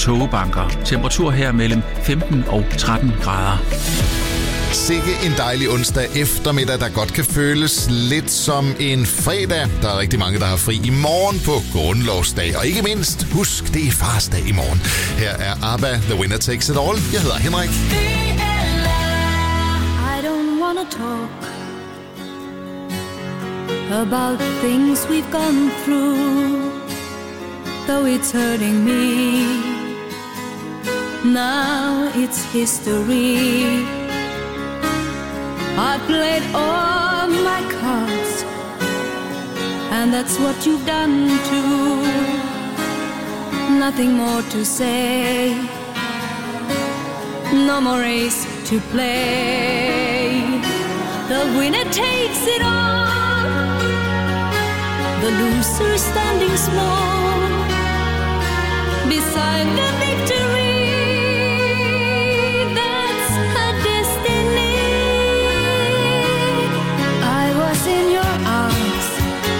tågebanker. Temperatur her mellem 15 og 13 grader. Sikke en dejlig onsdag eftermiddag, der godt kan føles lidt som en fredag. Der er rigtig mange, der har fri i morgen på grundlovsdag. Og ikke mindst, husk, det er farsdag i morgen. Her er ABBA, The Winner Takes It All. Jeg hedder Henrik. I don't wanna talk about things we've gone through, though it's hurting me. Now it's history. I played all my cards, and that's what you've done too. Nothing more to say, no more race to play. The winner takes it all, the loser standing small beside the victory. That's her destiny. I was in your arms,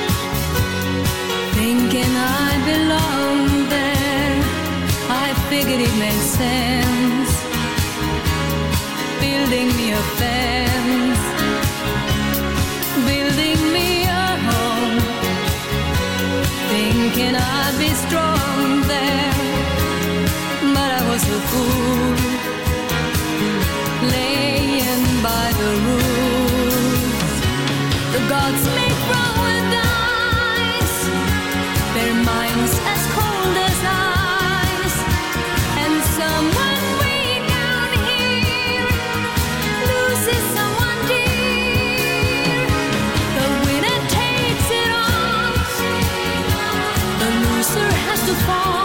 thinking I belonged there. I figured it made sense, building me a fence, building me a home, thinking I'd be strong there. But I was a fool, laying by the rules. The gods make wrong with dice, their minds as cold as ice, and someone way down here loses someone dear. The winner takes it all, the loser has to fall.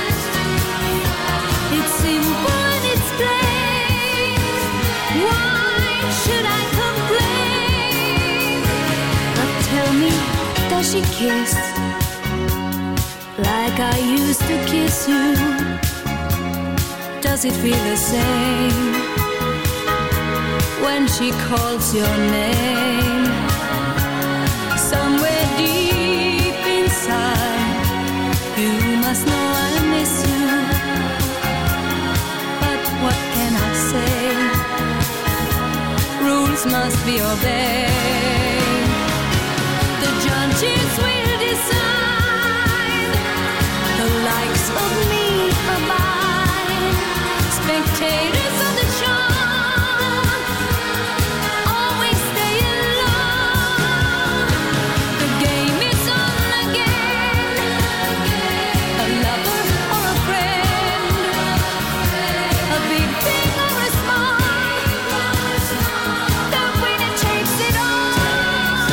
It's simple and it's plain. Why should I complain? But tell me, does she kiss like I used to kiss you? Does it feel the same when she calls your name? Somewhere deep inside, you must know I miss you. But what can I say? Rules must be obeyed. The judges will decide, the likes of me abide. Spectators of the show always stay alone. The game is on again, a lover or a friend, a big thing or a small, the winner takes it all.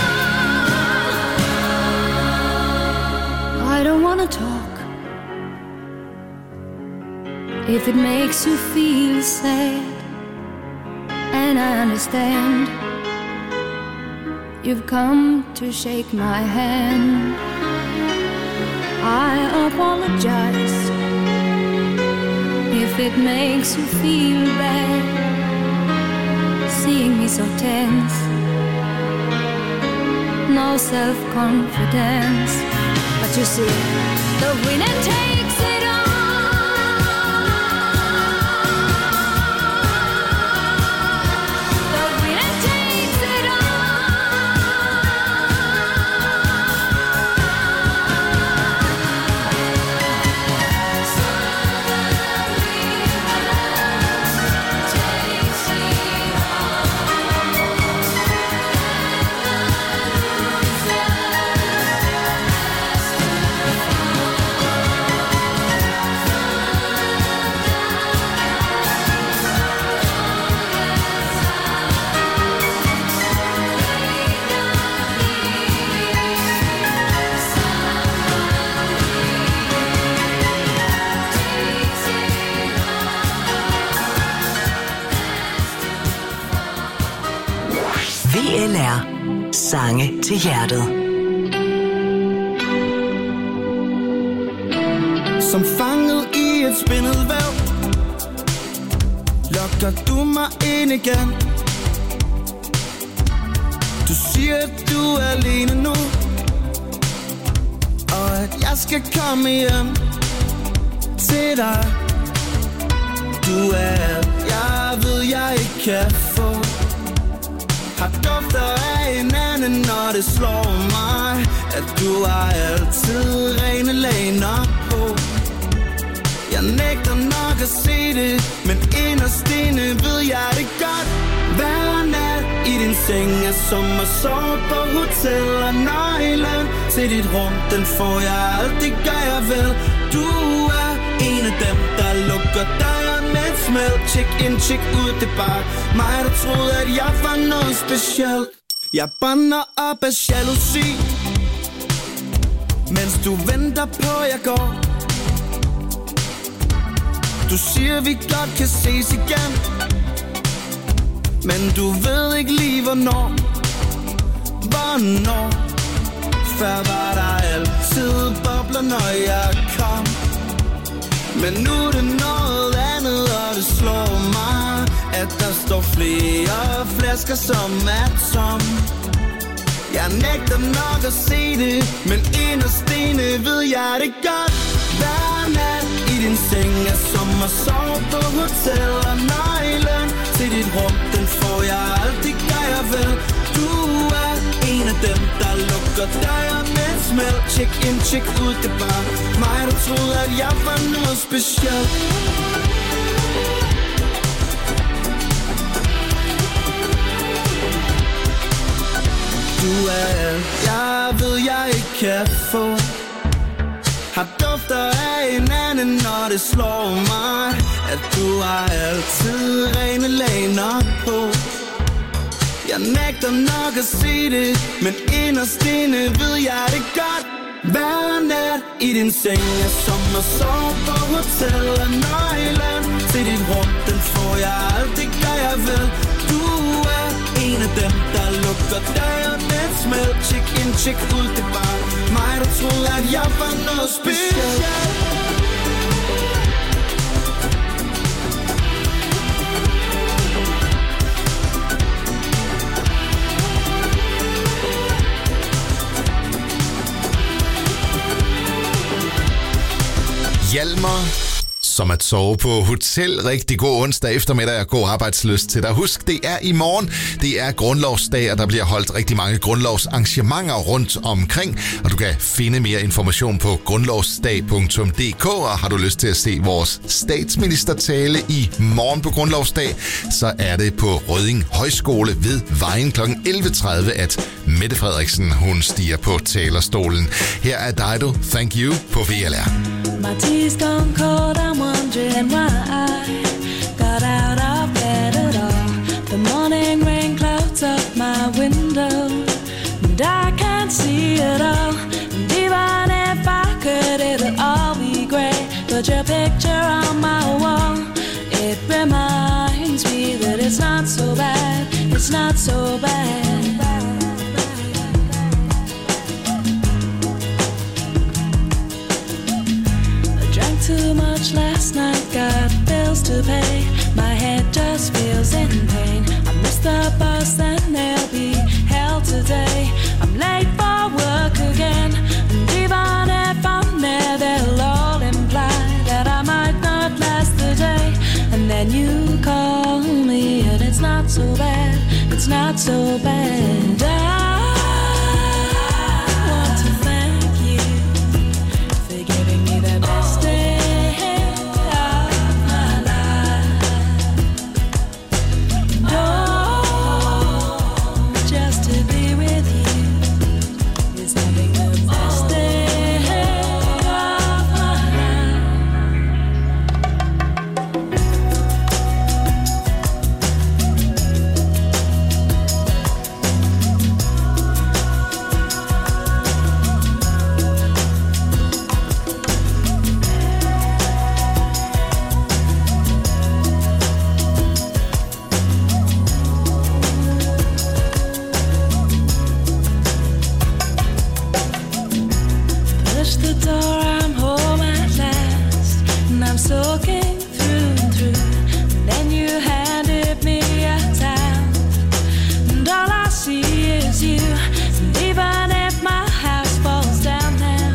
I don't wanna talk if it makes you feel sad, and I understand. You've come to shake my hand. I apologize if it makes you feel bad, seeing me so tense, no self-confidence. But you see, the winner takes it all. The winner takes it VLR. Sange til hjertet. Som fanget i et spindelvæv lokker du mig ind igen. Du siger, at du er alene nu, og at jeg skal komme hjem til dig. Du er, jeg ved jeg ikke kan få. Har dufter af hinanden, når det slår mig, at du har altid rene laner på. Jeg nægter nok at se det, men inderst inde ved jeg det godt. Hver nat i din seng er som at sove på hotel, og nøglen til dit rum, den får jeg altid, gør jeg vel. Du er en af dem, der lukker døren med et smæld. Check in, check ud, det er bare mig, der troede, at jeg var noget specielt. Jeg brænder op af jalousi, mens du venter på, jeg går. Du siger, vi godt kan ses igen, men du ved ikke lige, hvornår. Hvornår? Før var der altid bobler, når jeg kom. Men nu er det noget andet, og det slår mig, at der står flere flasker, som er tom. Jeg nægter nok at se det, men inderst inde ved jeg det godt. Hver nat i din seng er som at sove på hotel, og nøglen til dit rum, den får jeg altid, gør jeg vel. Du er en af dem, der lukker døren med et smæld. Check in, check ud, det er bare mig, der troede, at jeg var noget specielt. Du er, jeg ved jeg ikke kan få. Har dufter af hinanden, når det slår mig, at du har altid rene laner på. Jeg nægter nok at se det, men inderst inde ved jeg det godt. Hver nat i din seng er som at sove på hotel, og nøglen til dit rum, den får jeg altid, gør jeg vel. Du er en af dem, der lukker døren med et smæld. Check in, check ud, det er bare mig, der troede, at jeg var noget specielt. Hjalmar, som at sove på hotel. Rigtig god onsdag eftermiddag og god arbejdslyst til dig. Husk, det er i morgen. Det er grundlovsdag, og der bliver holdt rigtig mange grundlovsarrangementer rundt omkring. Og du kan finde mere information på grundlovsdag.dk. Og har du lyst til at se vores statsministertale i morgen på grundlovsdag, så er det på Rødding Højskole ved Vejen kl. 11.30, at Mette Frederiksen, hun stiger på talerstolen. Her er Dido, Thank You på VLR. My tea's gone cold, I'm wondering why I got out of bed at all. The morning rain clouds up my window, and I can't see it all. And even if I could, it'll all be great. Put your picture on my wall, it reminds me that it's not so bad, it's not so bad. Too much last night, got bills to pay. My head just feels in pain. I missed the bus and they'll be hell today. I'm late for work again, and even if I'm there, they'll all imply that I might not last the day. And then you call me and it's not so bad, it's not so bad. I want to thank you for giving me the best day.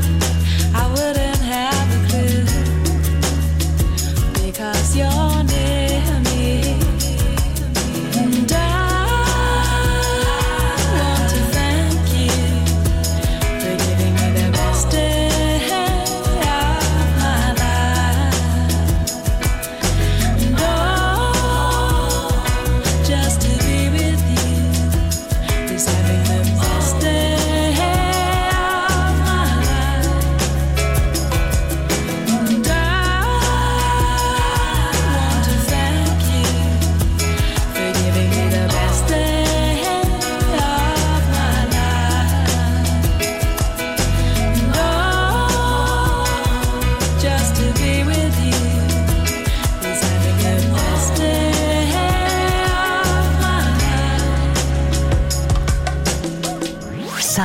Your name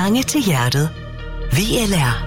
Sange til hjertet. VLR.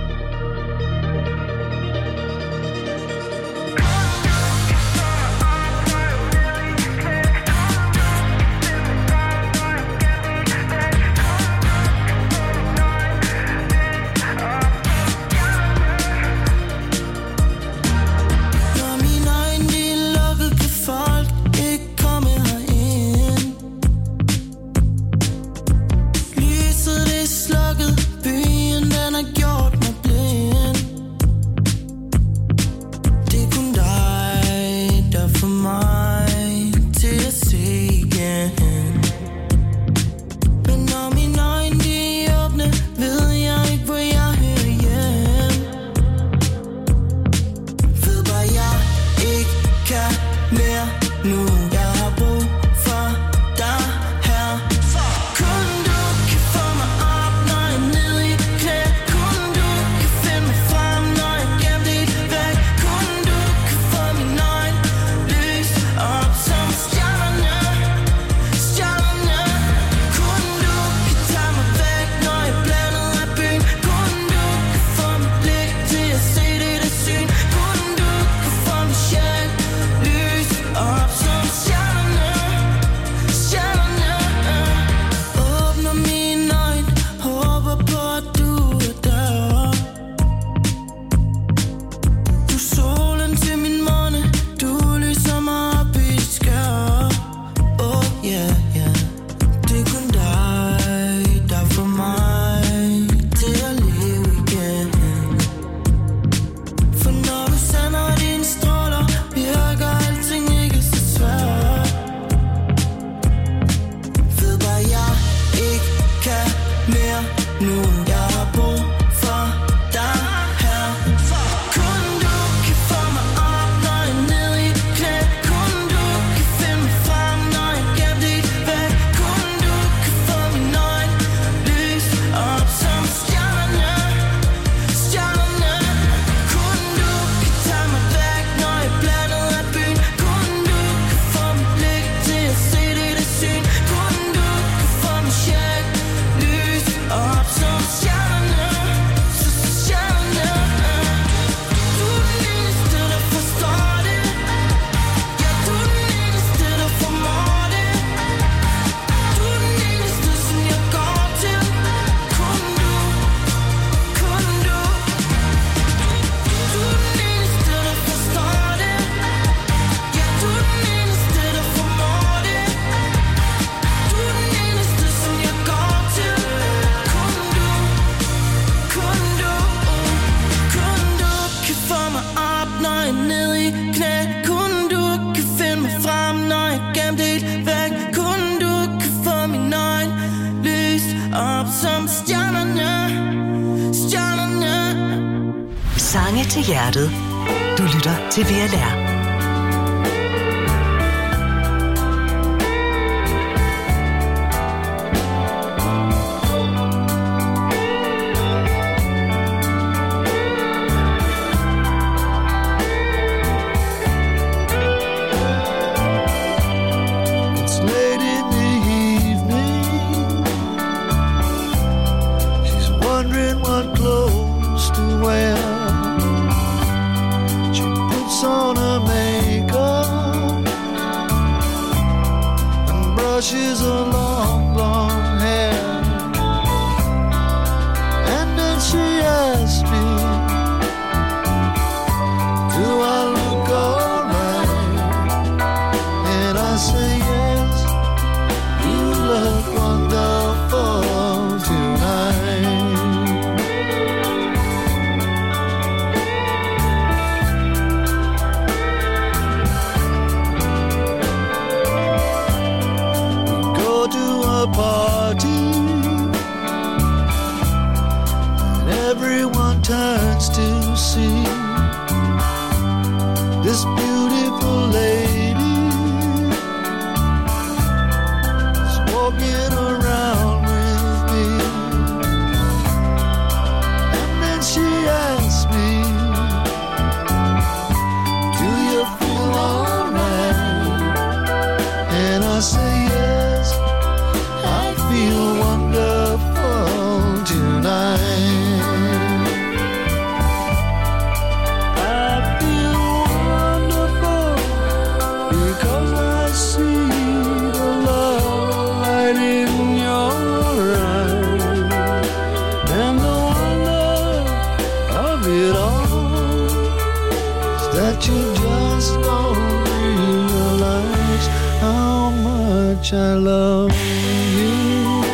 Sange til hjertet. Du lytter til VLR. I say yes, I feel wonderful just don't realize how much I love you.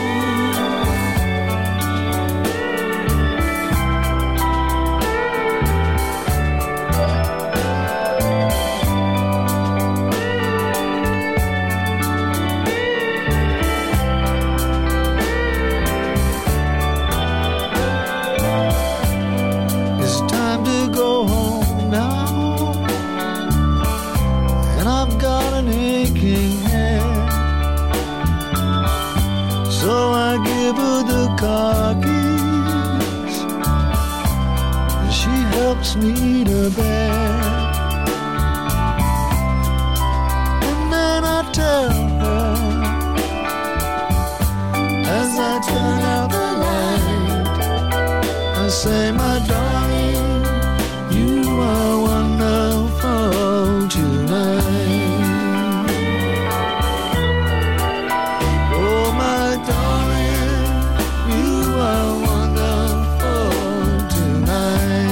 Me to bed, and then I tell her as I turn out the light, I say, my darling, you are wonderful tonight. Oh, my darling, you are wonderful tonight.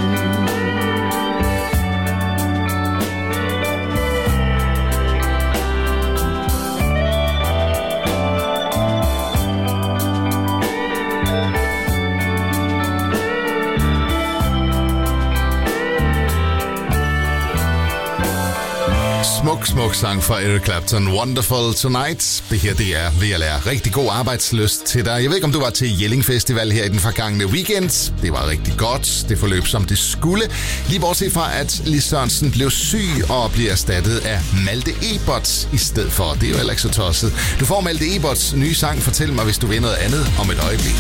Smuk sang fra Eric Clapton. Wonderful Tonight. Det her, det er ved at lære rigtig god arbejdslyst til dig. Jeg ved ikke, om du var til Jelling Festival her i den forgangne weekend. Det var rigtig godt. Det forløb, som det skulle. Lige bortset fra, at Lis Sørensen blev syg og bliver erstattet af Malte Ebert i stedet for. Det er jo heller ikke så tosset. Du får Malte Eberts nye sang. Fortæl mig, hvis du vil noget andet om et øjeblik.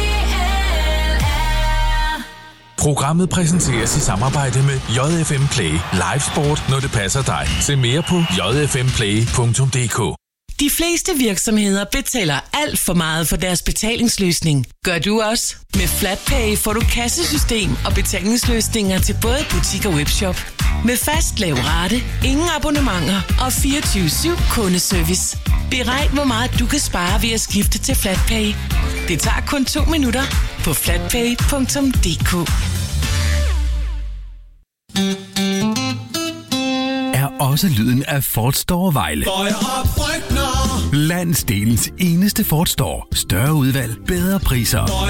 Programmet præsenteres i samarbejde med JFM Play. Live sport, når det passer dig. Se mere på jfmplay.dk. De fleste virksomheder betaler alt for meget for deres betalingsløsning. Gør du også? Med FlatPay får du kassesystem og betalingsløsninger til både butik og webshop. Med fast lav rate, ingen abonnementer og 24/7 kundeservice. Beregn, hvor meget du kan spare ved at skifte til FlatPay. Det tager kun 2 minutter på flatpay.dk. Er også lyden af Ford Store Vejle. Landsdelens eneste Ford Store. Større udvalg, bedre priser.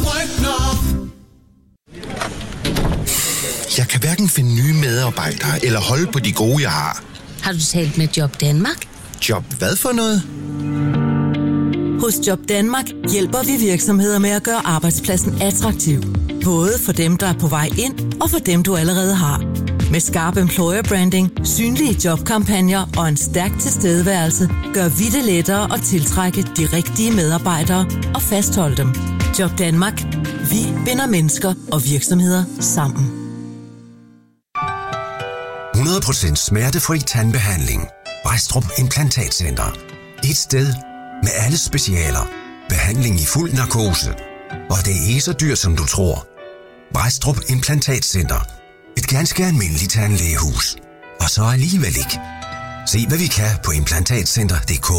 Jeg kan hverken finde nye medarbejdere eller holde på de gode, jeg har. Har du talt med Job Danmark? Job hvad for noget? Hos Job Danmark hjælper vi virksomheder med at gøre arbejdspladsen attraktiv. Både for dem, der er på vej ind, og for dem, du allerede har. Med skarp employer branding, synlige jobkampagner og en stærk tilstedeværelse, gør vi det lettere at tiltrække de rigtige medarbejdere og fastholde dem. Job Danmark. Vi binder mennesker og virksomheder sammen. 100% smertefri tandbehandling. Brædstrup Implantatcenter. Et sted med alle specialer. Behandling i fuld narkose. Og det er ikke så dyrt, som du tror. Brædstrup Implantatcenter. Et ganske almindeligt tandlægehus. Og så alligevel ikke. Se, hvad vi kan på implantatcenter.dk.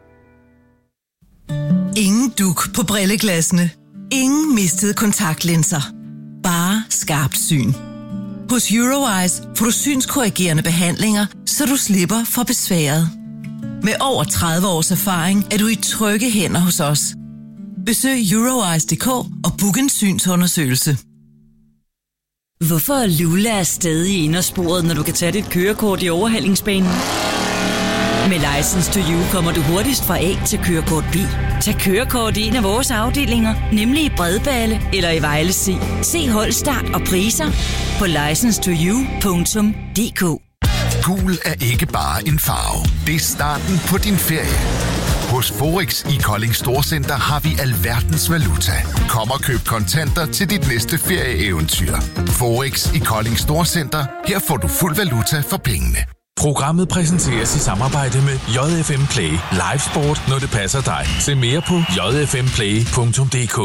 Ingen duk på brilleglassene. Ingen mistede kontaktlinser. Bare skarpt syn. Hos Eurowise får du synskorrigerende behandlinger, så du slipper for besværet. Med over 30 års erfaring er du i trygge hænder hos os. Besøg Eurowise.dk og book en synsundersøgelse. Hvorfor er Lula stadig i indersporet, når du kan tage dit kørekort i overhalingsbanen? Med License to You kommer du hurtigst fra A til kørekort B. Tag kørekort i en af vores afdelinger, nemlig i Bredballe eller i Vejle C. Se holdstart og priser på license2you.dk. Gul er ikke bare en farve. Det er starten på din ferie. Hos Forex i Kolding Storcenter har vi alverdens valuta. Kom og køb kontanter til dit næste ferieeventyr. Forex i Kolding Storcenter. Her får du fuld valuta for pengene. Programmet præsenteres i samarbejde med JFM Play. Live sport, når det passer dig. Se mere på jfmplay.dk.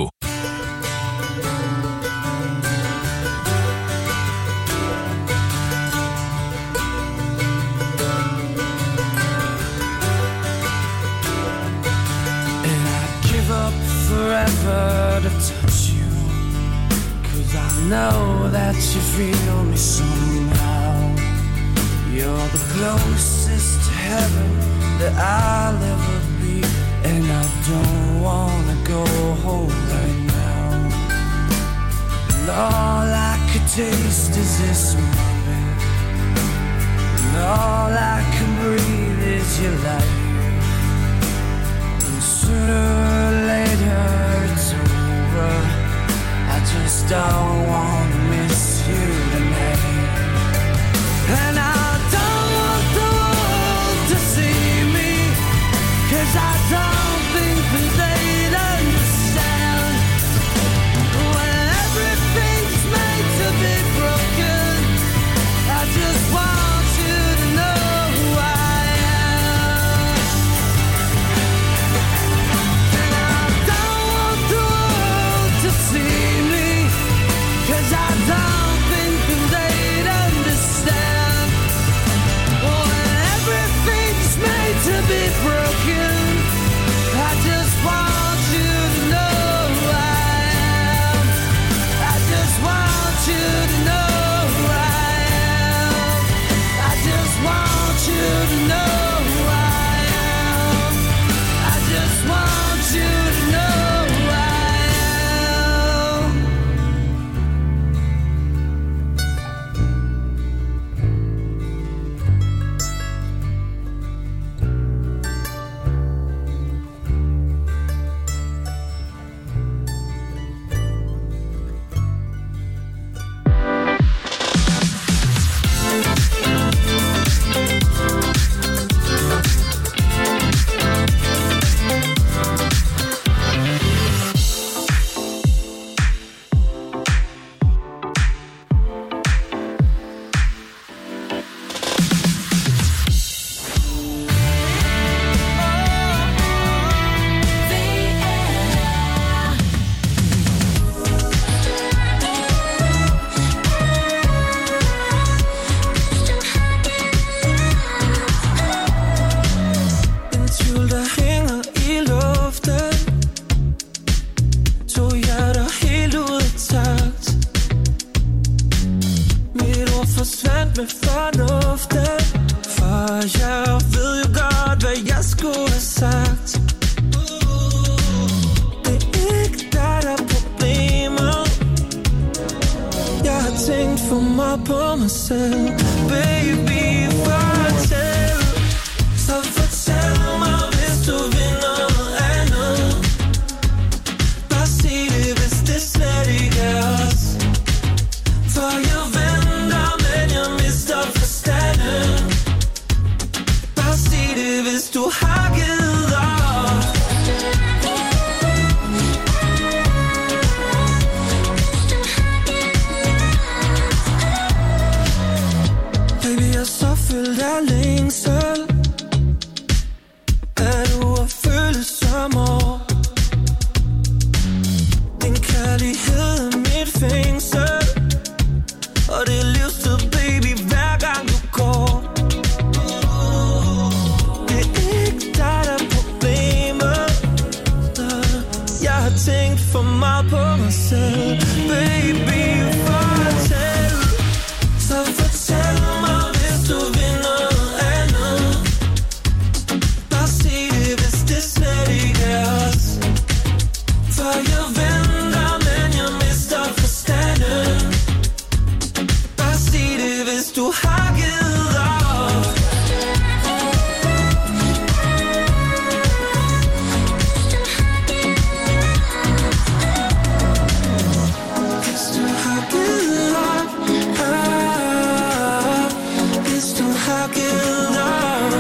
Forever to touch you, 'cause I know that you feel me somehow. closest to heaven that I'll ever be, and I don't wanna go home right now. And all I could taste is this moment, and all I can breathe is your light. And sooner or later it's over. I just don't wanna miss you tonight. And I don't want the world to see me, 'cause I don't think that they'd understand. When everything's made to be broken, I just want you to know who I am. And I don't want the world to see me, 'cause I don't think that they'd understand. When everything's made to be broken, I just want you to know who I am. I just want you to know who I am. I just want you to know who I am. I just want you to know who I am. En tvivl, der hænger i luften, to hjerter helt ud af takt. Mit ord forsvandt med fornuften, for jeg ved jo godt, hvad jeg skulle have sagt. Det er ikke dig, der er problemet. Jeg har tænkt for meget på mig selv. Baby, fortæl. Så fortæl mig, hvis du vil noget andet. Bare sig det, hvis det slet ikke er os. For jeg venter, men jeg mister forstanden. Bare sig det, hvis du har givet op. Baby, jeg er så fyldt af længsel. Er du at føle som år? Din kærlighed er mit fængsel, og det er livstid, baby, hver gang du går. Det er ikke dig, der er problemet. Jeg har tænkt for meget på mig selv. Baby, fortæl. Så fortæl mig, hvis du vil noget andet. Bare sig det, hvis det slet ikke er os. For jeg venter, men jeg mister forstanden. Bare sig det, hvis du har givet op. Hvis du har givet op, hvis du har givet op.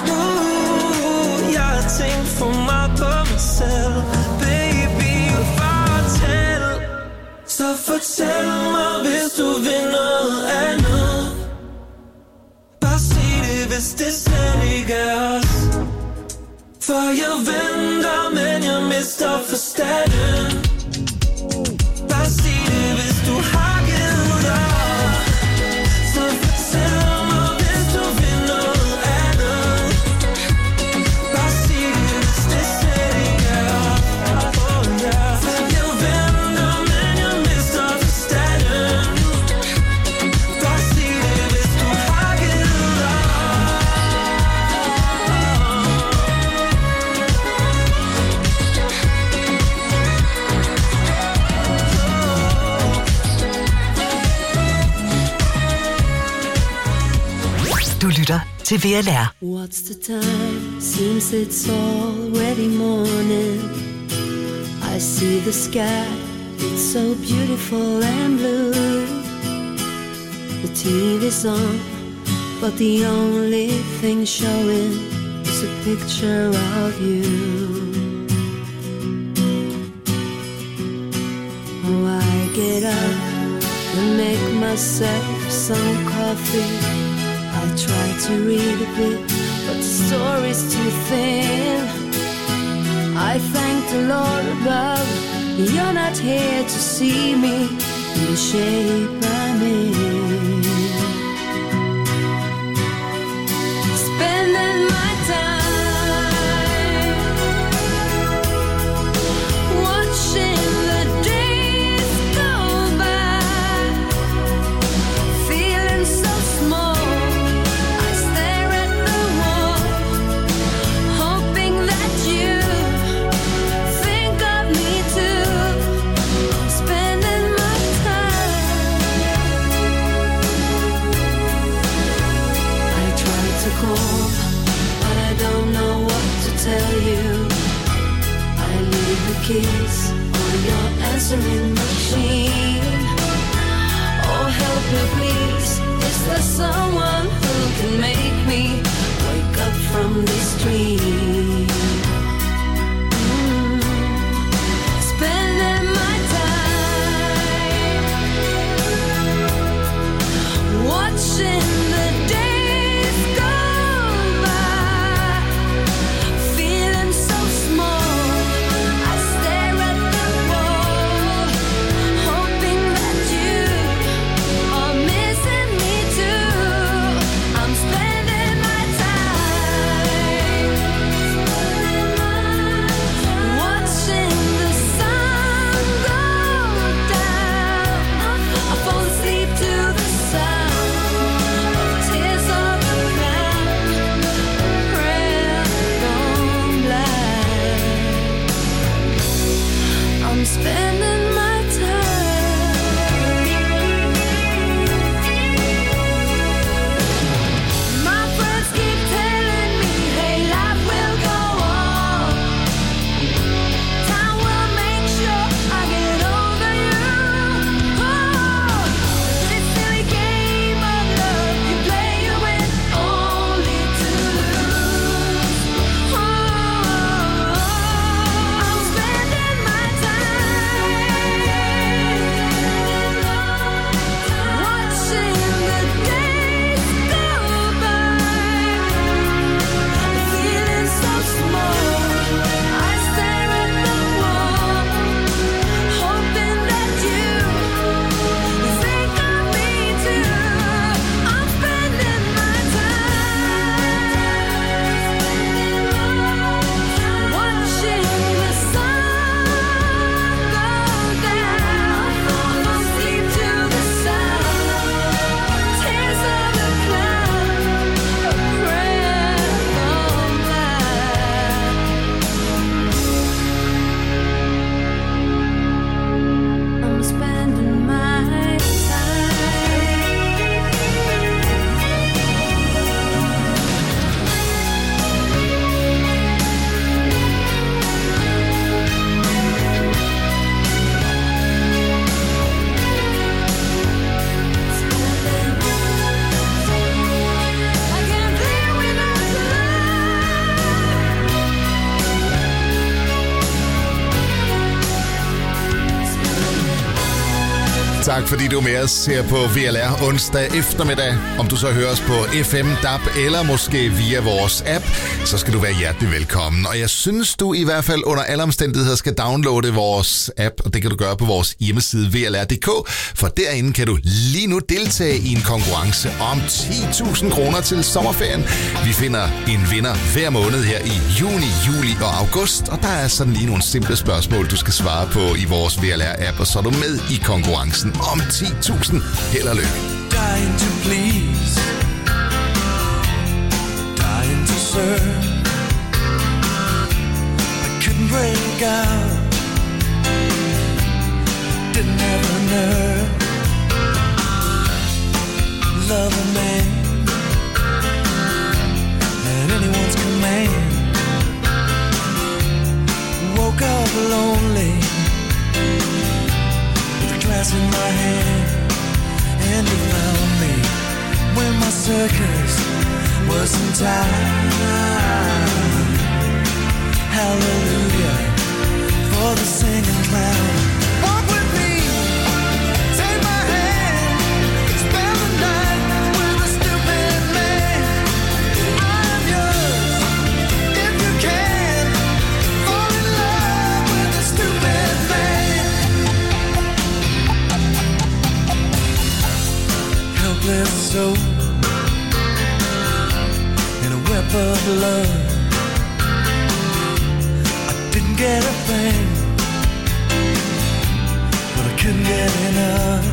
Jeg har tænkt for meget på mig selv. Baby, fortæl. Så fortæl mig, hvis du vil noget andet. Bare sig det, hvis det slet ikke er os. For jeg venter, men jeg mister forstanden. Bare sig det, hvis du har givet op. Så fortæl mig, hvis du vil noget andet. Bare sig det, hvis det slet ikke er os. For jeg venter, men jeg mister forstanden. Bare sig det, hvis du har givet op. Du lytter til VLR. What's the time? Seems it's already morning. I see the sky, it's so beautiful and blue. The TV's on, but the only thing showing is a picture of you. Oh, I get up and make myself some coffee. I try to read a bit, but the story's too thin. I thank the Lord above, you're not here to see me in the shape I'm in. Spending my time watching the days go by, feeling so small. But I don't know what to tell you. I leave the keys on your answering machine. Oh, help me please. Is there someone who can make me wake up from this dream? Spending my time watching the day spending my time. My friends keep telling me, hey, life will go on. Time will make sure I get over you. Oh, this silly game of love you play you win only to lose. Oh, I'm spending my Tak fordi du er med os her på VLR onsdag eftermiddag. Om du så hører os på FM, DAB eller måske via vores app, så skal du være hjertelig velkommen. Og jeg synes, du i hvert fald under alle omstændigheder skal downloade vores app, og det kan du gøre på vores hjemmeside vlr.dk, for derinde kan du lige nu deltage i en konkurrence om 10.000 kroner til sommerferien. Vi finder en vinder hver måned her i juni, juli og august, og der er sådan lige nogle simple spørgsmål, du skal svare på i vores VLR-app, og så er du med i konkurrencen om 10.000. Held og lykke. Dying to please, dying to serve. I couldn't break out, didn't have a nerve. Love a man circus was in time. Hallelujah for the singing clown. Walk with me, take my hand, spend the night with a stupid man. I'm yours, if you can, fall in love with a stupid man. Helpless soul in a web of love. I didn't get a thing, but I couldn't get enough.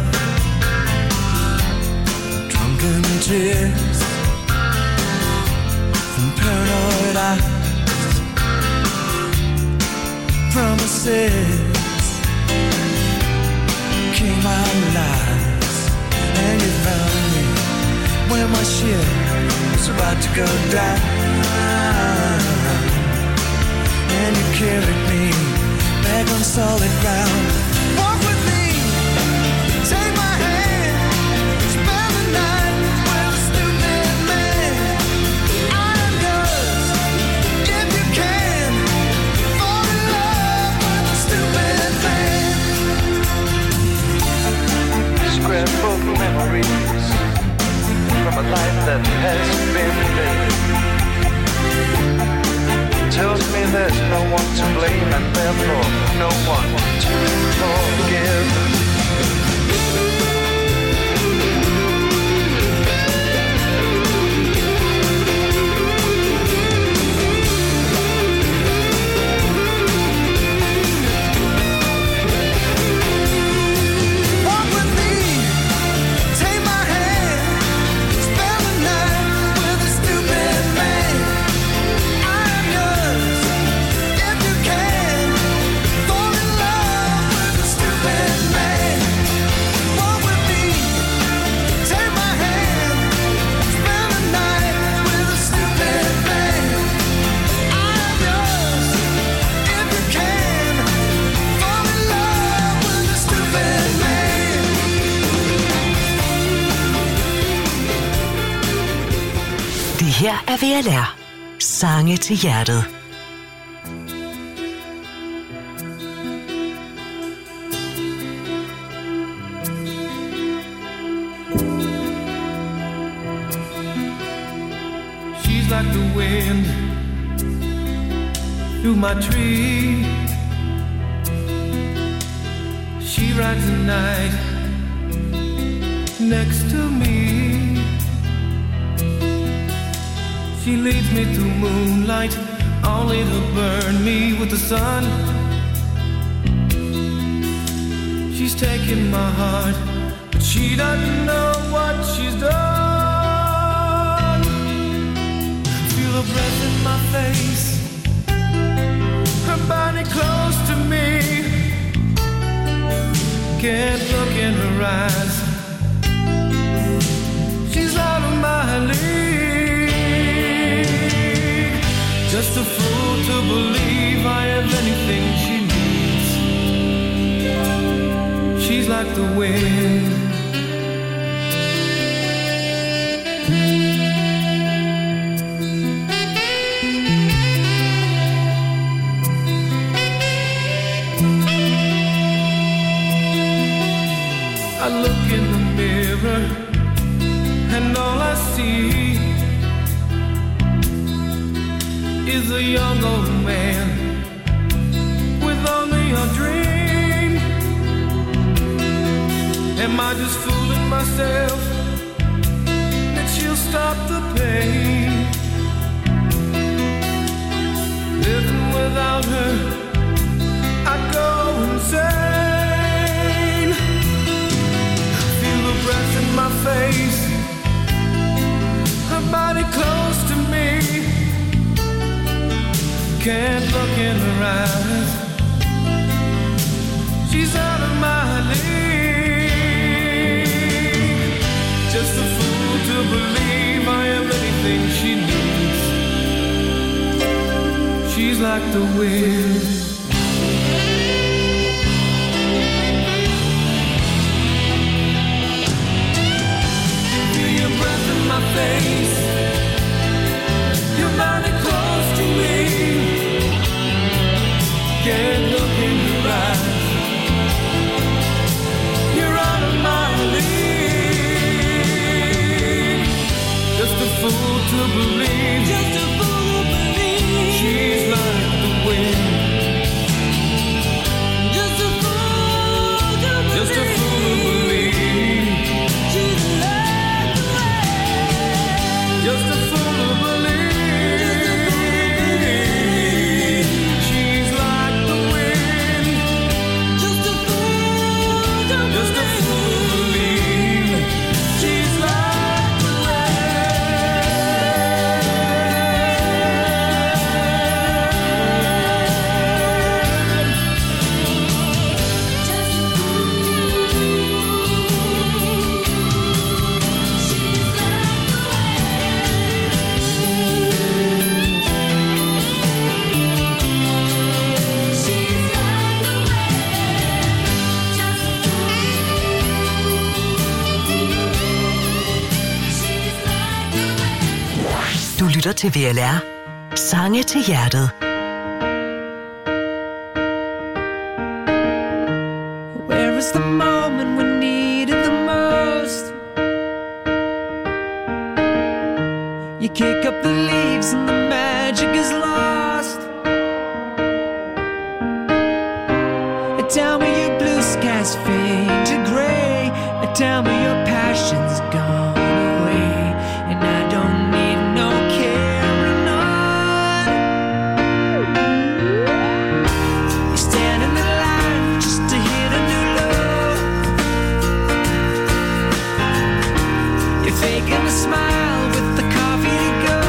Drunken tears from paranoid eyes, promises came out lies, and you found me when my ship was about to go down, and you carried me back on solid ground. Walk with me, take my hand, spend the night with a stupid man. I'm yours, if you can, fall in love with a stupid man. Scrapbook memories from a life that has been lived tells me there's no one to blame and therefore no one to forgive. Walk with me, take my hand, spend the night with a stupid man. I'm yours, if you can, fall in love with a stupid man. Walk with me, take my hand, spend the night with a stupid man. I'm yours, if you can, fall in love with a stupid man. Det her er VLR. Sange til hjertet. She's like the wind through my tree. She rides the night next to me. She leads me through moonlight, only to burn me with the sun. She's taking my heart, but she doesn't know what she's done. Feel her breath in my face, her body close to me. Can't look in her eyes, she's out of my league. Just a fool to believe I have anything she needs. She's like the wind. I look in the mirror and all I see is a young old man with only a dream. Am I just fooling myself that she'll stop the pain? Living without her, I go insane. Feel the breath in my face, her body close to me. Can't look in her eyes, she's out of my league. Just a fool to believe I am anything she needs. She's like the wind. Feel your breath in my face, Du lytter til VLR. Sange til hjertet. Where is the moment we need it the most? You kick up the leaves and the magic is lost. Tell me your blue skies fade to gray. Tell me your passion's gone away. And I don't need no carrying on. You stand in the line just to hit a new low. You're faking a smile with the coffee to go.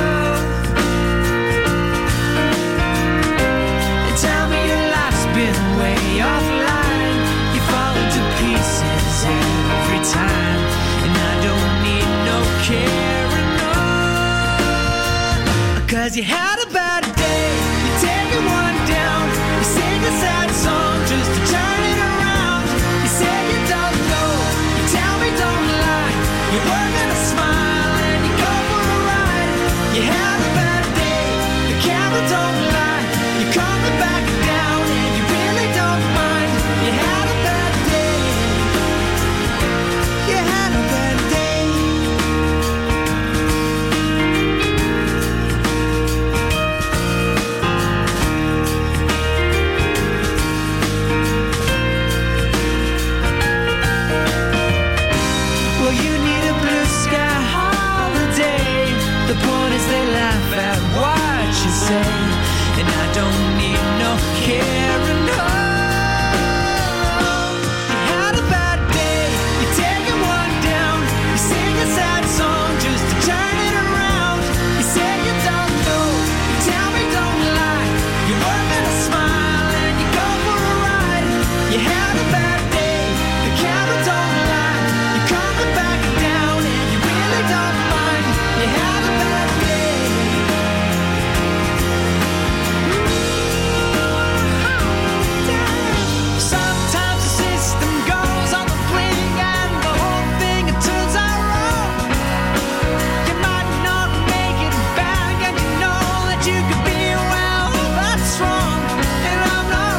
And tell me your life's been way offline. You fall into pieces every time. And I don't need no carrying on. 'Cause you had a bad day. You're taking one down. You sing a sad song just to turn it around. You say you don't know. You tell me don't lie. You're working a smile and you go for a ride. You had a bad day. The camera don't lie. You're coming back down and you really don't mind. You had a bad day. You had a bad day. Well, you need a blue sky holiday. The point is they laugh at what you say. And I don't need no carrying on. You had a bad day. You're taking one down. You sing a sad song just to turn it around. You say you don't know. You tell me don't lie. You're working a smile and you go for a ride. You had a bad day. The camera don't lie. You're coming back down and you really don't mind. You had a bad day. Sometimes the system goes on the blink and the whole thing it turns out wrong. You might not make it back and you know that you could be well, that's wrong. And I'm not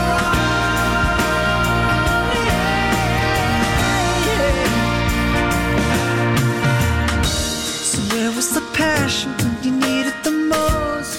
wrong. Yeah. So where was the passion when you needed the most?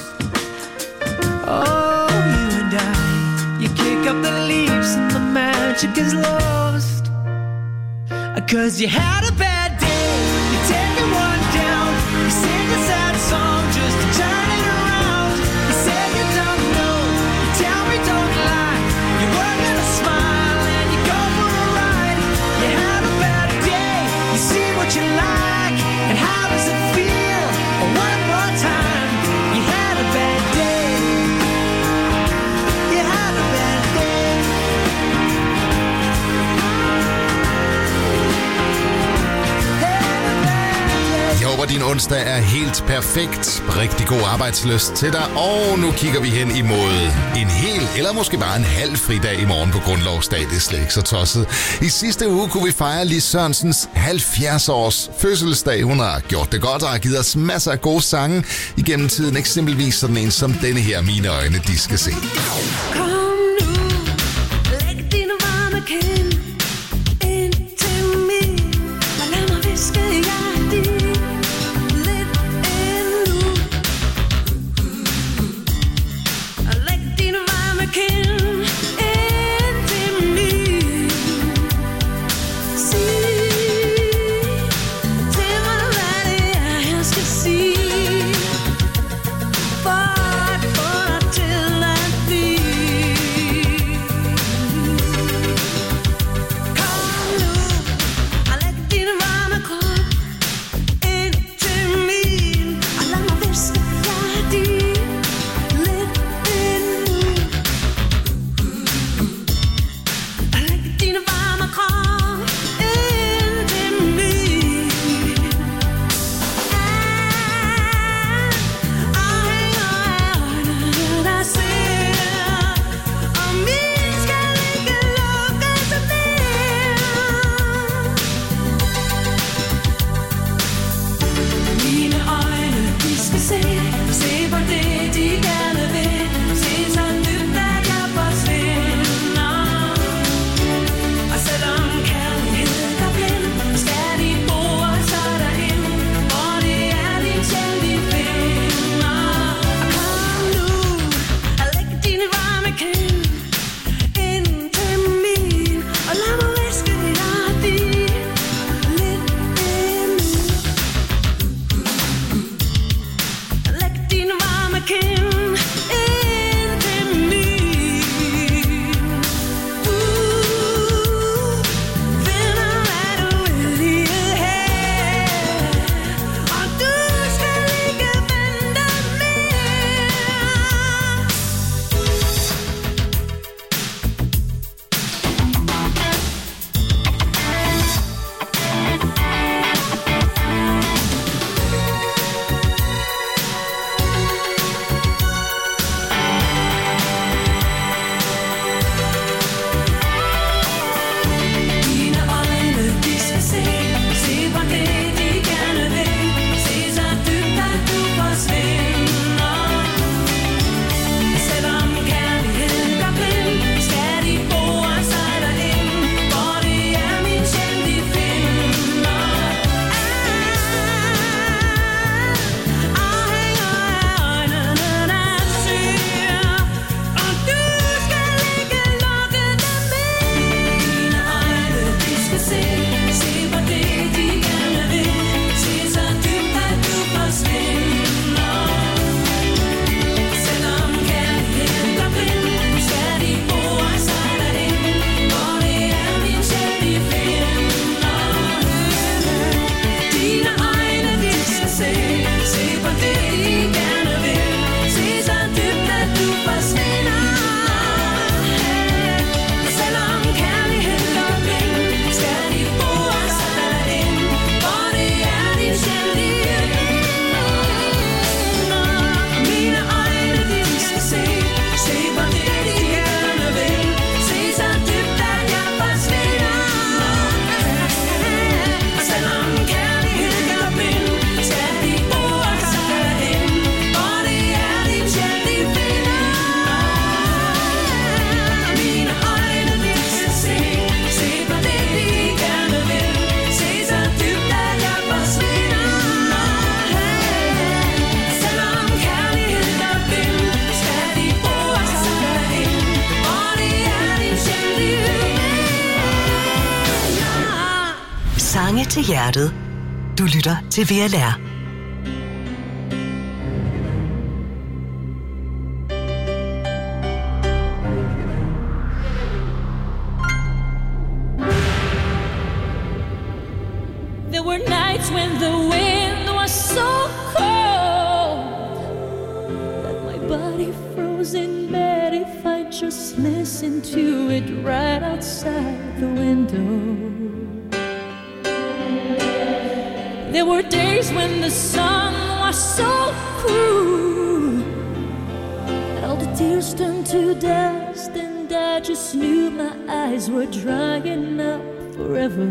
Oh, you and I. You kick up the leaves and the magic is lost. 'Cause you had a bad day. You're taking one down. You sing a sad song just to turn it around. You say you don't know. You tell me don't lie. You're working a smile and you go for a ride. You had a bad day. You see what you like and how does it feel? One more time. You had a bad day. You had a bad day. Jeg håber, din onsdag er helt perfekt. Rigtig god arbejdslyst til dig. Og nu kigger vi hen imod en hel, eller måske bare en halv fridag i morgen på Grundlovsdag. Det er slet ikke så tosset. I sidste uge kunne vi fejre Lis Sørensens 70-års fødselsdag. Hun har gjort det godt og har givet os masser af gode sange igennem tiden. Eksempelvis sådan en som denne her, Mine øjne, de skal se. Kom nu, læg dine varme kind ind til mig, og lad mig viske hjertet lidt endnu. Og læg dine varme kind ind til mig. Sig til mig, hvad det er, jeg skal sige, for at få dig til at blive. til hjertet. Du lytter til VLR. There were nights when the wind was so cold that my body froze in bed if I just listened to it right outside the window. There were days when the sun was so cruel that all the tears turned to dust, and I just knew my eyes were drying up forever.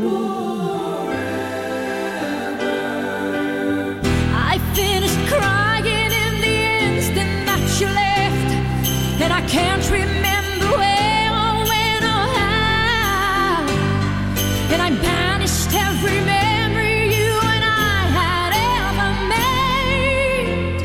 I finished crying in the instant that you left, and I can't remember where or when or how, and I banished every memory you and I had ever made.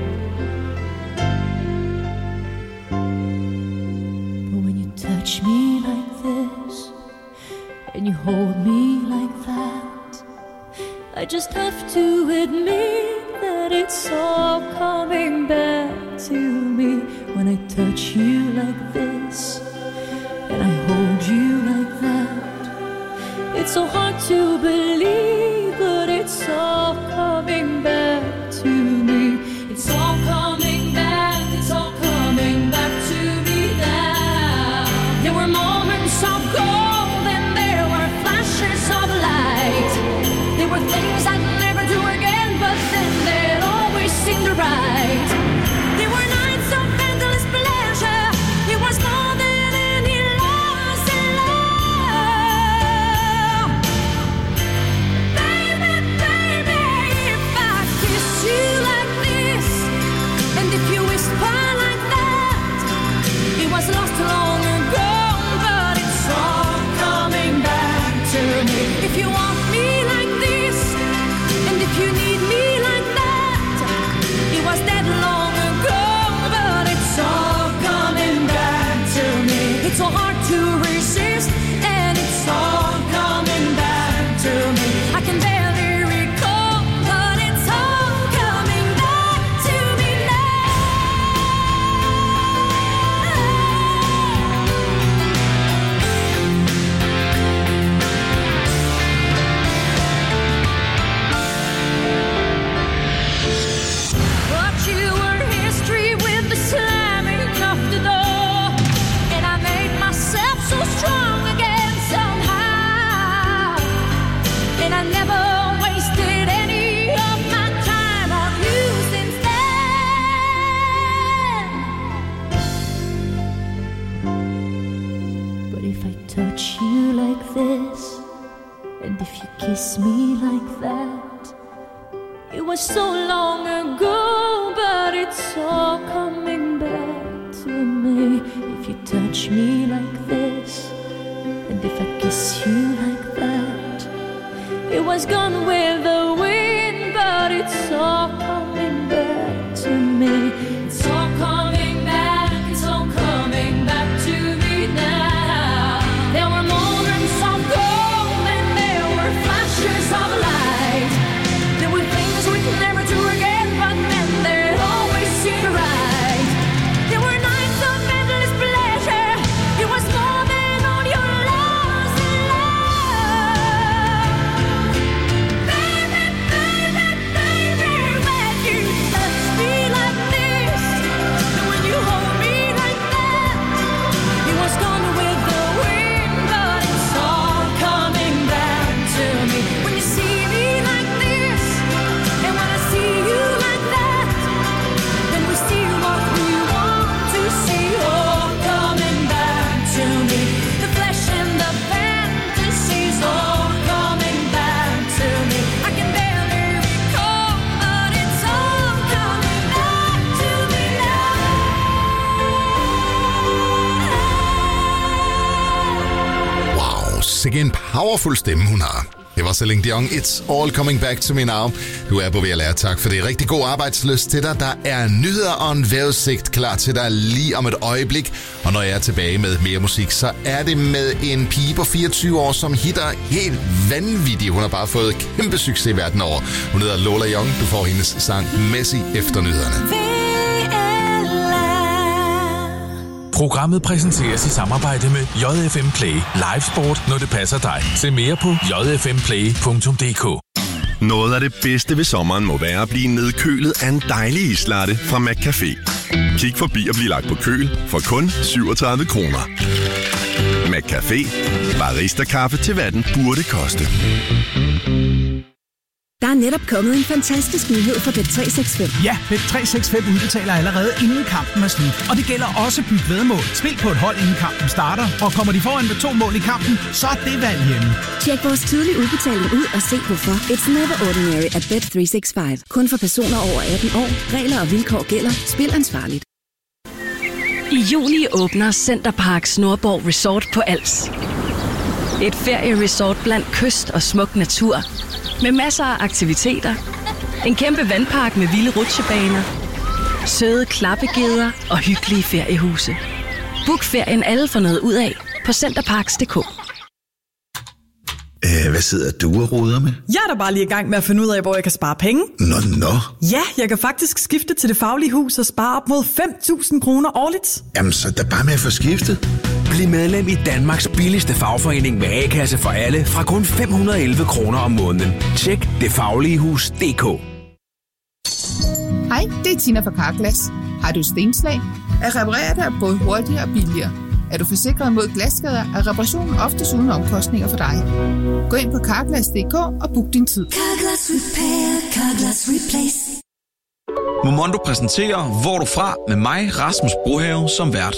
But when you touch me like this and you hold me like that, I just have to admit that it's all coming back to me. When I touch you like this and I hold you like that, it's so hard to believe, but it's all coming back to me. It's all coming back, it's all coming back to me now. There were moments of gold and there were flashes of light. There were things I'd never do again, but then they'd always seem right. There were nights of endless pleasure. It was more than any loss in love. Baby, baby, if I kiss you like this, and if you whisper like that, it was lost long ago, but it's all coming back to me. If you want me like this, and if you need me like that, it was that long ago, but it's all coming back to me. It's so hard to resist, and it's all coming back to me. I can barely recall, but it's all coming back to me But you were history with the slamming of the door, and I made myself so strong again somehow, and I never wasted any of my time on you since then. But if I touch you like this, and if you kiss me like that, it was so long ago, but it's all coming back to me. If you touch me like this, and if I kiss you like that, it was gone with the wind, but it's all coming back to me. It's all coming back, it's all coming back to me now. There were moments of gold and there were flashes of light. There were things we'd never do again, but then they'd always seem right. There were nights of endless pleasure. It was more than all your lost in love. Baby, baby, baby, when you touch me like this, and when you hold me like that, it was gone with the wind, but it's all coming back to me. When you see me like this, and when I see you like that, then we see what we want to see, all coming back to me. The flesh and the fantasies, all coming back to me. I can barely recall, but it's all coming back to me now. Wow, sikke en powerful stemme hun har. Det var Celine Dion, It's All Coming Back to Me Now. Du er på VLR, tak for det. Rigtig god arbejdslyst til dig. Der er nyheder og en vejrudsigt klar til dig lige om et øjeblik. Og når jeg er tilbage med mere musik, så er det med en pige på 24 år, som hitter helt vanvittigt. Hun har bare fået kæmpe succes verden over. Hun hedder Lola Young. Du får hendes sang Messi efter nyhederne. Programmet præsenteres i samarbejde med JFM Play. Live sport, når det passer dig. Se mere på jfmplay.dk. Noget af det bedste ved sommeren må være at blive nedkølet af en dejlig islatte fra McCafé. Kig forbi og bliv lagt på køl for kun 37 kroner. McCafé. Barista-kaffe til hvad den burde koste. Der er netop kommet en fantastisk nyhed fra Bet365. Ja, Bet365 udbetaler allerede inden kampen er slut. Og det gælder også byt væddemål. Spil på et hold inden kampen starter, og kommer de foran med 2 mål i kampen, så er det valg hjemme. Tjek vores tidlige udbetaling ud og se hvorfor. It's never ordinary at Bet365. Kun for personer over 18 år. Regler og vilkår gælder. Spil ansvarligt. I juli åbner Centerparks Nordborg Resort på Als. Et ferieresort blandt kyst og smuk natur. Med masser af aktiviteter. En kæmpe vandpark med vilde rutsjebaner. Søde klappegeder og hyggelige feriehuse. Book ferien alle for noget ud af på centerparks.dk. Hvad sidder du og roder med? Jeg er da bare lige i gang med at finde ud af, hvor jeg kan spare penge. Nå. Ja, jeg kan faktisk skifte til Det Faglige Hus og spare op mod 5.000 kroner årligt. Jamen, så er der bare med at få skiftet. Bliv medlem i Danmarks billigste fagforening med A-kasse for alle fra kun 511 kroner om måneden. Tjek detfagligehus.dk. Hej, det er Tina fra Carglass. Har du stenslag? At reparere det er både hurtigere og billigere. Er du forsikret mod glasskader, er reparationen oftest uden omkostninger for dig. Gå ind på Carglass.dk og book din tid. Carglass Repair, Carglass Replace. Momondo præsenterer Hvor du fra med mig, Rasmus Brohave, som vært.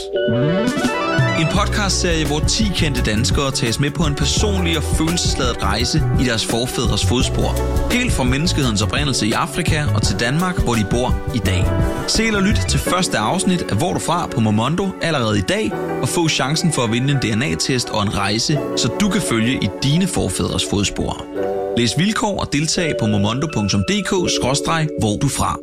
En podcastserie, hvor 10 kendte danskere tages med på en personlig og følelsesladet rejse i deres forfædres fodspor. Helt fra menneskehedens oprindelse i Afrika og til Danmark, hvor de bor i dag. Se eller lyt til første afsnit af Hvor du fra på Momondo allerede i dag, og få chancen for at vinde en DNA-test og en rejse, så du kan følge i dine forfædres fodspor. Læs vilkår og deltag på momondo.dk/hvor du fra.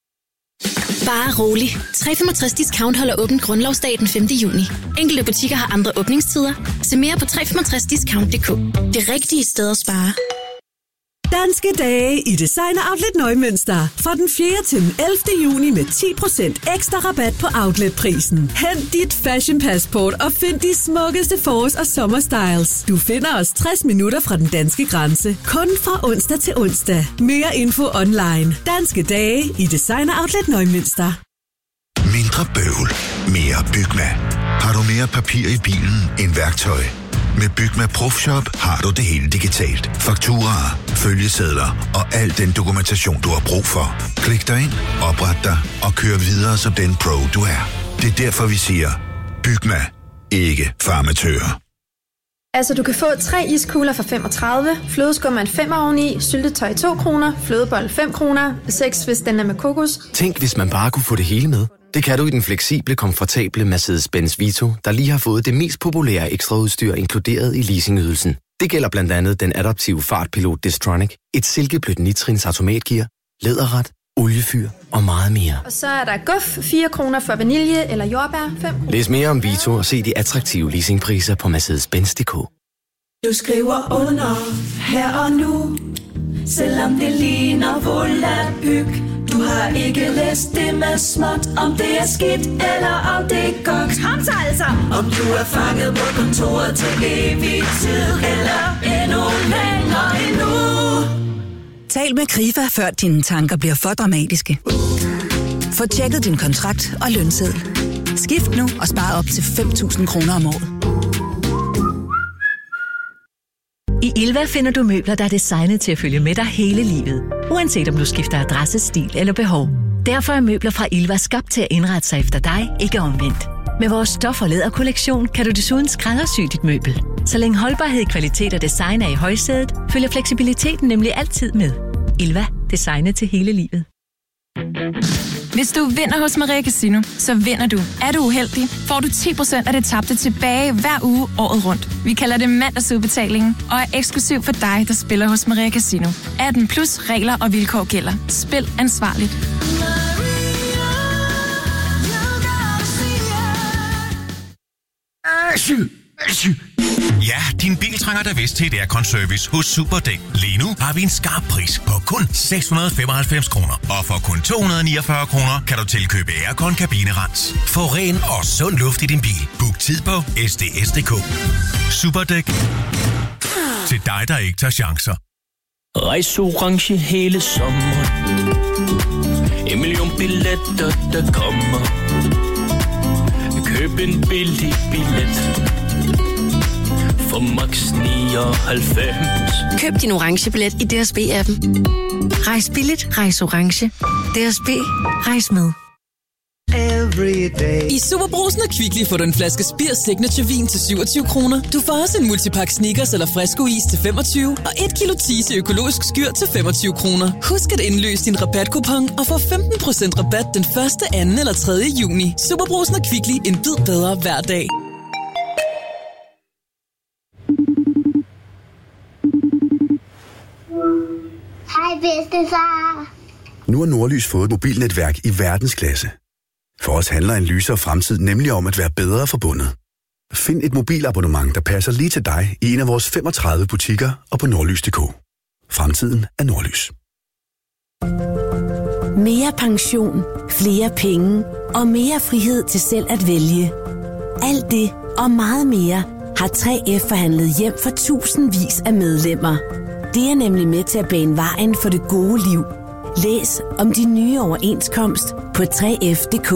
Bare rolig. 365 Discount holder åbent grundlovsdag den 5. juni. Enkelte butikker har andre åbningstider. Se mere på 365discount.dk. Det rigtige sted at spare. Danske dage i Designer Outlet Neumünster. Fra den 4. til den 11. juni med 10% ekstra rabat på outletprisen. Hent dit fashion passport og find de smukkeste forårs- og sommerstyles. Du finder os 60 minutter fra den danske grænse. Kun fra onsdag til onsdag. Mere info online. Danske dage i Designer Outlet Neumünster. Mindre bøvl. Mere Bygma. Har du mere papir i bilen end værktøj? Med Bygma Profshop har du det hele digitalt. Fakturaer, følgesedler og al den dokumentation, du har brug for. Klik dig ind, opret dig og kør videre som den pro, du er. Det er derfor, vi siger, Bygma. Ikke farmatører. Altså, du kan få 3 iskugler for 35, flødeskum en 5 oveni, syltetøj 2 kroner, flødebold 5 kroner, 6 hvis den er med kokos. Tænk, hvis man bare kunne få det hele med. Det kan du i den fleksible, komfortable Mercedes-Benz Vito, der lige har fået det mest populære ekstraudstyr inkluderet i leasingydelsen. Det gælder blandt andet den adaptive fartpilot Distronic, et silkeblødt nitrins automatgear, læderret, oliefyr og meget mere. Og så er der guf 4 kroner for vanilje eller jordbær 5 kroner. Læs mere om Vito og se de attraktive leasingpriser på Mercedes-Benz.dk. Du skriver under her og nu, selvom det ligner volapyk. Du har ikke læst det med småt, om det er skidt eller om det er godt. Kom så altså! Om du er fanget på kontoret til evig tid, eller endnu længere endnu. Tal med Krifa, før dine tanker bliver for dramatiske. Få tjekket din kontrakt og lønseddel. Skift nu og spar op til 5.000 kroner om året. I Ilva finder du møbler, der er designet til at følge med dig hele livet. Uanset om du skifter adresse, stil eller behov. Derfor er møbler fra Ilva skabt til at indrette sig efter dig, ikke omvendt. Med vores stof- og læderkollektion kan du desuden skræddersy dit møbel. Så længe holdbarhed, kvalitet og design er i højsædet, følger fleksibiliteten nemlig altid med. Ilva. Designet til hele livet. Hvis du vinder hos Maria Casino, så vinder du. Er du uheldig, får du 10% af det tabte tilbage hver uge året rundt. Vi kalder det mandagsudbetalingen og er eksklusiv for dig, der spiller hos Maria Casino. 18 plus regler og vilkår gælder. Spil ansvarligt. Ja, din bil trænger da vist til et aircon-service hos Superdæk. Lige nu har vi en skarp pris på kun 695 kroner. Og for kun 249 kroner kan du tilkøbe aircon-kabinerens. Få ren og sund luft i din bil. Book tid på sds.dk. Superdæk. Til dig, der ikke tager chancer. Rejs orange hele sommeren. En million billetter, der kommer. Køb en billig billet for max 99. Køb din orange billet i DSB-appen. Rejs billigt, rejs orange. DSB, rejs med. I SuperBrugsen og Kvickly får du en flaske Spir Signature Vin til 27 kroner. Du får også en multipack Snickers eller Fresco-is til 25, og 1 kilo Tise økologisk skyr til 25 kroner. Husk at indløse din rabatkupon og få 15% rabat den 1., 2. eller 3. juni. SuperBrugsen og Kvickly, en bid bedre hver dag. Hej bedstefar. Nu har Nordlys fået et mobilnetværk i verdensklasse. For os handler en lysere fremtid nemlig om at være bedre forbundet. Find et mobilabonnement, der passer lige til dig i en af vores 35 butikker og på nordlys.dk. Fremtiden er Nordlys. Mere pension, flere penge og mere frihed til selv at vælge. Alt det og meget mere har 3F forhandlet hjem for tusindvis af medlemmer. Det er nemlig med til at bane vejen for det gode liv. Læs om de nye overenskomst på 3F.dk.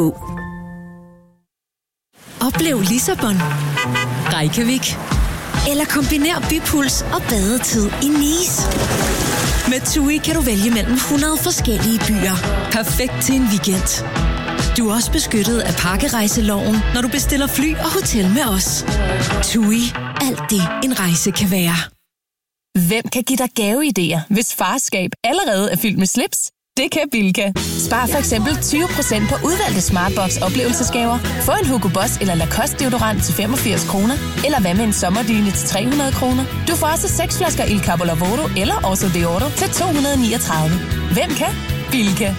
Oplev Lissabon, Reykjavik eller kombiner bypuls og badetid i Nice. Med TUI kan du vælge mellem 100 forskellige byer. Perfekt til en weekend. Du er også beskyttet af pakkerejseloven, når du bestiller fly og hotel med os. TUI. Alt det en rejse kan være. Hvem kan give dig gaveidéer, hvis farskab allerede er fyldt med slips? Det kan Bilka. Spar for eksempel 20% på udvalgte Smartbox oplevelsesgaver. Få en Hugo Boss eller Lacoste deodorant til 85 kroner. Eller hvad med en sommerdyne til 300 kroner. Du får også 6 flasker Il Capo Lavoro eller Oso Deodoro til 239. Hvem kan? Bilka.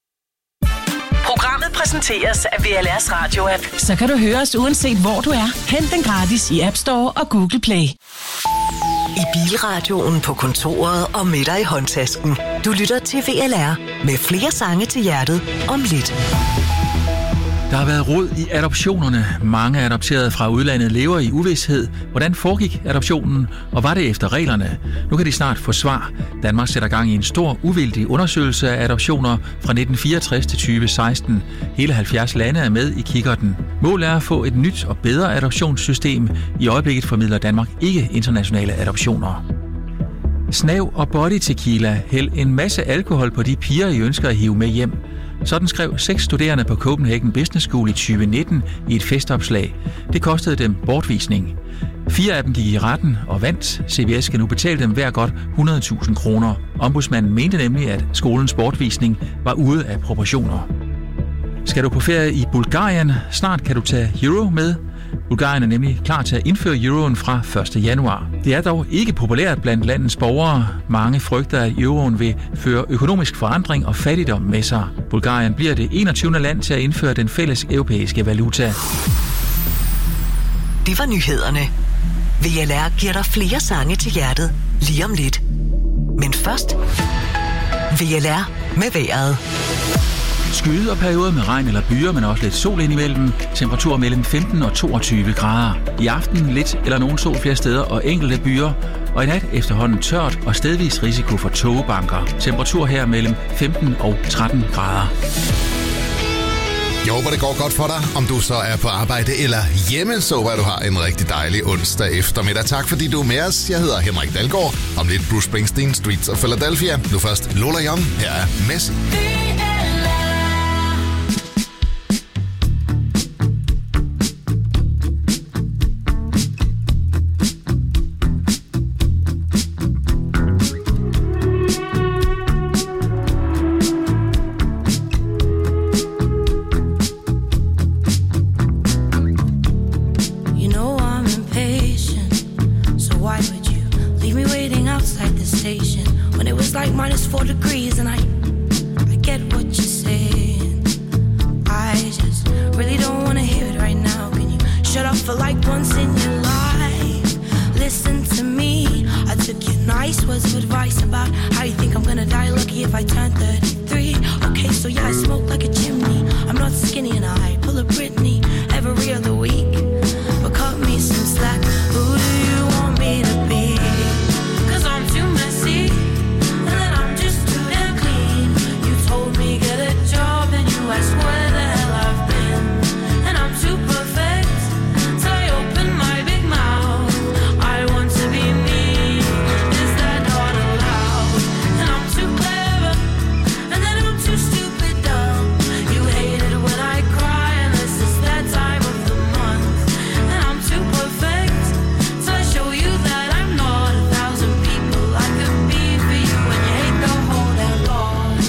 Programmet præsenteres af VLR's Radio-app. Så kan du høre os uanset hvor du er. Hent den gratis i App Store og Google Play. I bilradioen, på kontoret og med dig i håndtasken. Du lytter til VLR med flere sange til hjertet om lidt. Der har været rod i adoptionerne. Mange adopterede fra udlandet lever i uvished. Hvordan foregik adoptionen, og var det efter reglerne? Nu kan de snart få svar. Danmark sætter gang i en stor, uvildig undersøgelse af adoptioner fra 1964 til 2016. Hele 70 lande er med i kikkerten. Målet er at få et nyt og bedre adoptionssystem. I øjeblikket formidler Danmark ikke internationale adoptioner. Snav og body tequila. Hæld en masse alkohol på de piger, I ønsker at hive med hjem. Sådan skrev 6 studerende på Copenhagen Business School i 2019 i et festopslag. Det kostede dem bortvisning. 4 af dem gik i retten og vandt. CBS skal nu betale dem hver godt 100.000 kroner. Ombudsmanden mente nemlig, at skolens bortvisning var ude af proportioner. Skal du på ferie i Bulgarien? Snart kan du tage euro med. Bulgarien er nemlig klar til at indføre euroen fra 1. januar. Det er dog ikke populært blandt landets borgere. Mange frygter, at euroen vil føre økonomisk forandring og fattigdom med sig. Bulgarien bliver det 21. land til at indføre den fælles europæiske valuta. Det var nyhederne. VLR giver dig flere sange til hjertet lige om lidt. Men først VLR med vejret. Skyde og perioder med regn eller byer, men også lidt sol indimellem. Temperaturer mellem 15 og 22 grader. I aften lidt eller nogen sol flere steder og enkelte byer. Og i nat efterhånden tørt og stedvis risiko for tågebanker. Temperatur her mellem 15 og 13 grader. Jeg håber, det går godt for dig, om du så er på arbejde eller hjemme, så hvad du har en rigtig dejlig onsdag eftermiddag. Tak fordi du er med os. Jeg hedder Henrik Dalgaard. Om lidt Bruce Springsteen, Streets of Philadelphia. Nu først Lola Young. Her er Messi. Nice words of advice about how you think I'm gonna die lucky if I turn 33. Okay, so yeah, I smoke like a chimney. I'm not skinny and I pull a Britney every other week. But cut me some slack. Who do you want me to be? 'Cause I'm too messy, and then I'm just too damn clean. You told me get a job, and you asked where the hell I've been. And I'm too perfect, so I open my big mouth. I want to be me. Is that not allowed? And I'm too clever, and then I'm too stupid dumb. You hate it when I cry, and this is that time of the month. And I'm too perfect, so I show you that I'm not 1,000 people I could be for you. And you hate the whole damn lot.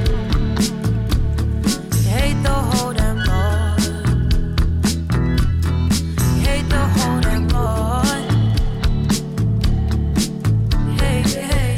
You hate the whole damn lot. You hate the whole damn lot. Hey, hey.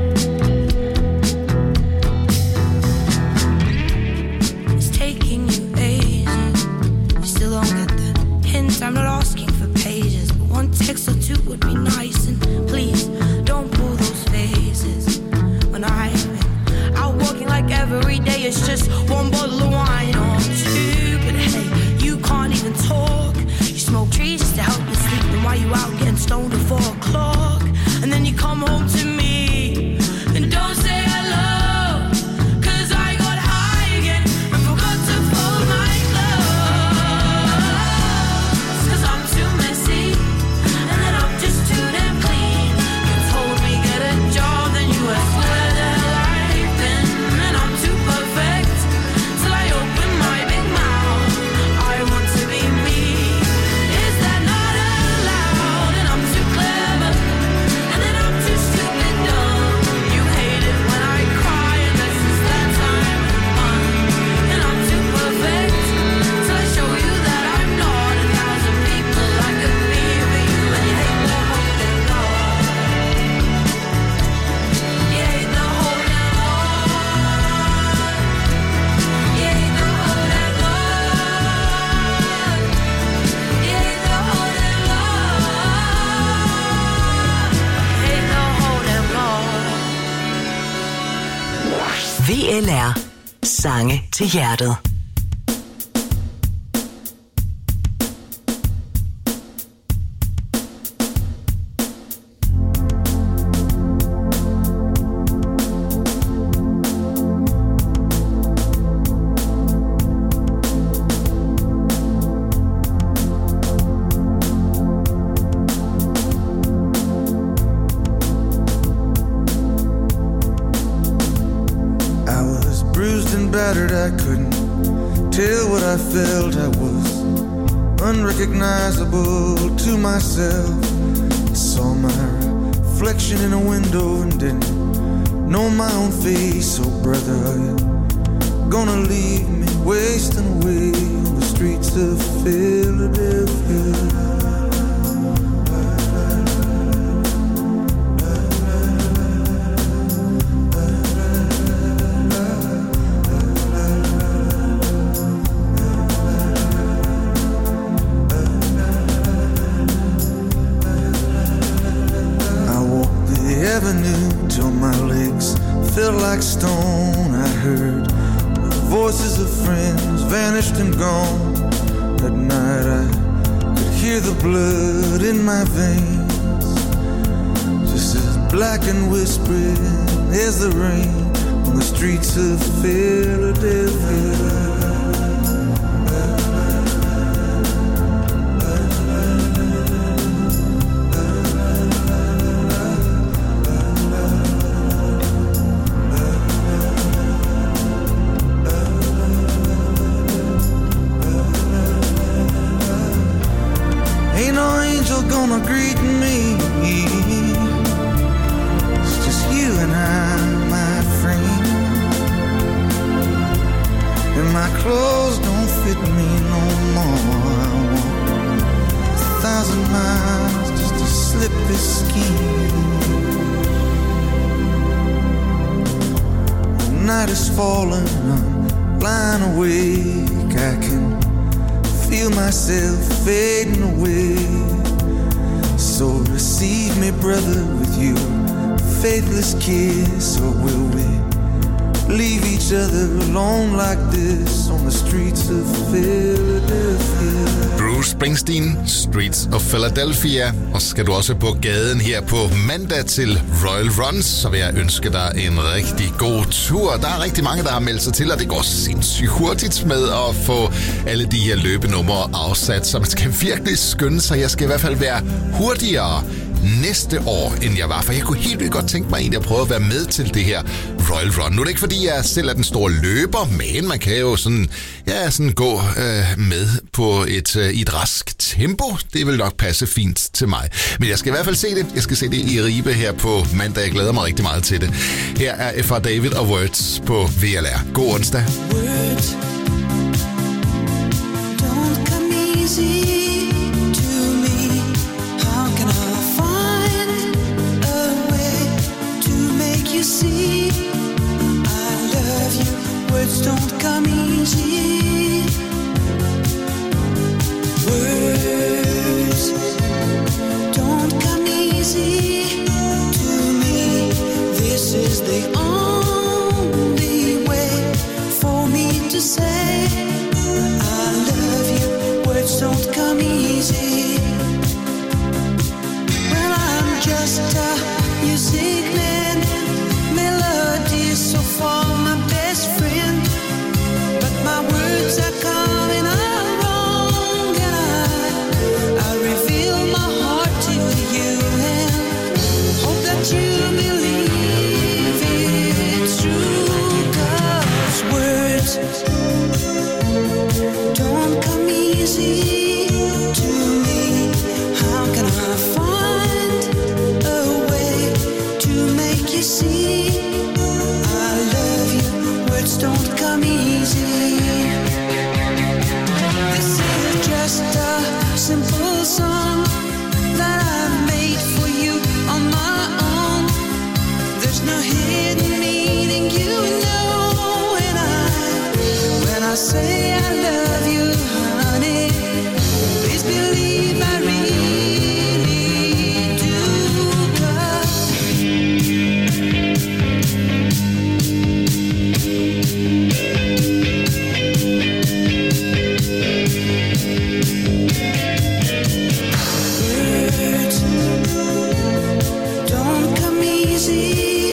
It's taking you ages. You still don't get the hint. I'm not asking for pages, but one text or two would be nice. And please don't pull those faces when I'm out walking like every day. It's just one bottle of wine or two. But hey, you can't even talk. You smoke trees just to help you sleep. Then why you out getting stoned at 4 o'clock? And then you come home to me and don't say hello. 'Cause I got high again and forgot to fold my clothes. 'Cause I'm too messy, and then I'm just too damn clean. You told me get a job, then you asked where the hell I've been. And I'm too perfect, till I open my big mouth. I want to be me. Is that not allowed? And I'm too clever, and then I'm too stupid dumb. You hate it when I cry, and this is that time of the month. And I'm too perfect, till I show you that I'm not 1,000 people I could be for you. And you hate the whole damn lot. You hate the whole damn lot. You hate the whole damn lot. You hate the whole damn lot. You hate the whole damn lot. VLR. Sange til hjertet. I was bruised and battered, I couldn't tell what I felt. I was unrecognizable to myself. I saw my reflection in a window and didn't know my own face. Oh brother, are you gonna leave me wasting away on the streets of Philadelphia? Avenue till my legs felt like stone. I heard the voices of friends vanished and gone. At night I could hear the blood in my veins, just as black and whispering as the rain on the streets of Philadelphia. Ain't no angel gonna greet me. It's just you and I, my friend. And my clothes don't fit me no more. I walk 1,000 miles just to slip this skin. The night is falling, I'm lying awake. I can feel myself fading away. So receive me, brother, with your faithless kiss, or will we leave each other alone like this on the streets of Philadelphia? Bruce Springsteen, Streets of Philadelphia. Og skal du også på gaden her på mandag til Royal Runs, så vil jeg ønske dig en rigtig god tur. Der er rigtig mange, der har meldt sig til, og det går sindssygt hurtigt med at få alle de her løbenumre afsat, så man skal virkelig skynde sig. Jeg skal i hvert fald være hurtigere næste år, end jeg var, for jeg kunne helt vildt godt tænke mig egentlig at prøve at være med til det her Royal Run. Nu er det ikke, fordi jeg selv er den store løber, men man kan jo sådan gå med på et rask tempo. Det vil nok passe fint til mig. Men jeg skal i hvert fald se det. Jeg skal se det i Ribe her på mandag. Jeg glæder mig rigtig meget til det. Her er F.R. David og Words på VLR. God onsdag. Words don't come easy. See, I love you. Words don't come easy. Words don't come easy to me. This is the only way for me to say I love you. Words don't come easy. Well, I'm just a music man. So far my best friend, but my words are coming out wrong, and I reveal my heart to you and hope that you believe it's true, 'cause words don't come easy to me. How can I find a way to make you see don't come easy? This is just a simple song that I made for you on my own. There's no hidden meaning, you know, when I say